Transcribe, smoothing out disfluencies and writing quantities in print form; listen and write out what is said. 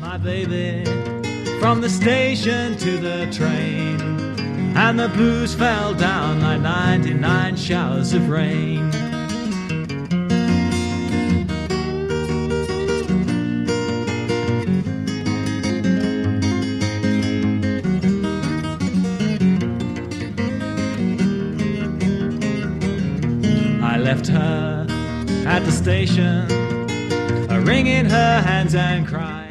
my baby from the station to the train, and the blues fell down like 99 showers of rain. I left her at the station, wringing her hands and crying.